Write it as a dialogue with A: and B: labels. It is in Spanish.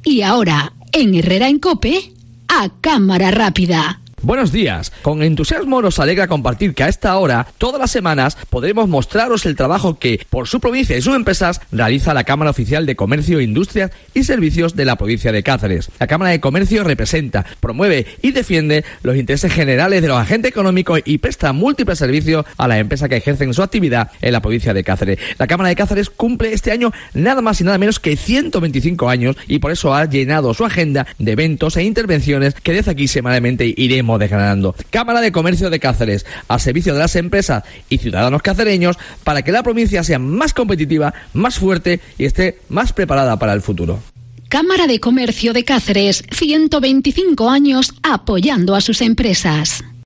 A: Y ahora, en Herrera en COPE, a cámara rápida.
B: Buenos días. Con entusiasmo nos alegra compartir que a esta hora, todas las semanas, podremos mostraros el trabajo que, por su provincia y sus empresas, realiza la Cámara Oficial de Comercio, Industrias y Servicios de la provincia de Cáceres. La Cámara de Comercio representa, promueve y defiende los intereses generales de los agentes económicos y presta múltiples servicios a las empresas que ejercen su actividad en la provincia de Cáceres. La Cámara de Cáceres cumple este año nada más y nada menos que 125 años y por eso ha llenado su agenda de eventos e intervenciones que desde aquí semanalmente iremos desgranando. Cámara de Comercio de Cáceres, al servicio de las empresas y ciudadanos cacereños para que la provincia sea más competitiva, más fuerte y esté más preparada para el futuro.
A: Cámara de Comercio de Cáceres, 125 años apoyando a sus empresas.